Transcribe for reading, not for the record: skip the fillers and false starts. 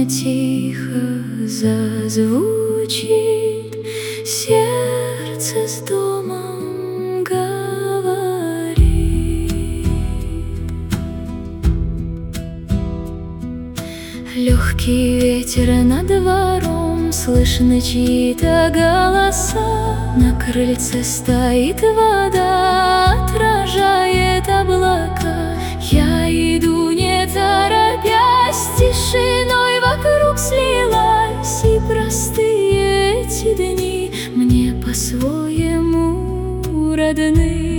тихо зазвучит, сердце с домом говорит. Легкий ветер над двором, слышны чьи-то голоса. На крыльце стоит вода, отражает облака. Я иду, не торопясь, тишиной вокруг слилась, и простые эти дни мне по-своему родны.